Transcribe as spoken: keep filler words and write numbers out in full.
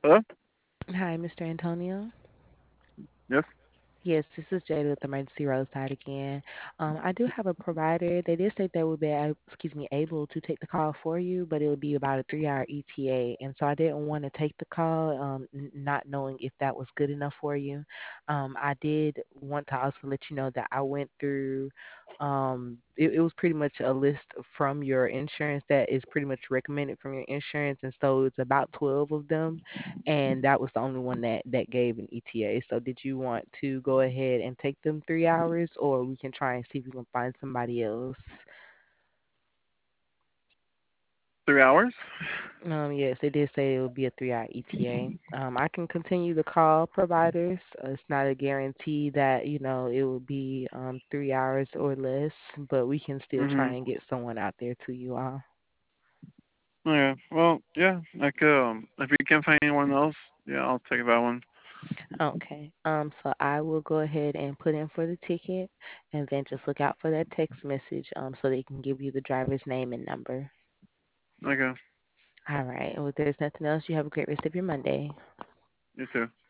Hello? Hi, Mister Antonio. Yes? Yes, this is Jada with Emergency Roadside again. Um, I do have a provider. They did say they would be, a- excuse me, able to take the call for you, but it would be about a three-hour E T A, and so I didn't want to take the call, um, n- not knowing if that was good enough for you. Um, I did want to also let you know that I went through. Um, it, it was pretty much a list from your insurance that is pretty much recommended from your insurance, and so it's about twelve of them, and that was the only one that that gave an E T A. So did you want to go ahead and take them three hours, or we can try and see if we can find somebody else? Three hours? Um, yes, they did say it would be a three-hour E T A. Um, I can continue to call providers. Uh, It's not a guarantee that you know it will be um three hours or less, but we can still try Mm-hmm. and get someone out there to you all. Okay. Well, yeah. Like, um, if you can find anyone else, yeah, I'll take that one. Okay. Um, so I will go ahead and put in for the ticket, and then just look out for that text message um so they can give you the driver's name and number. Okay. All right. Well, if there's nothing else, you have a great rest of your Monday. You too.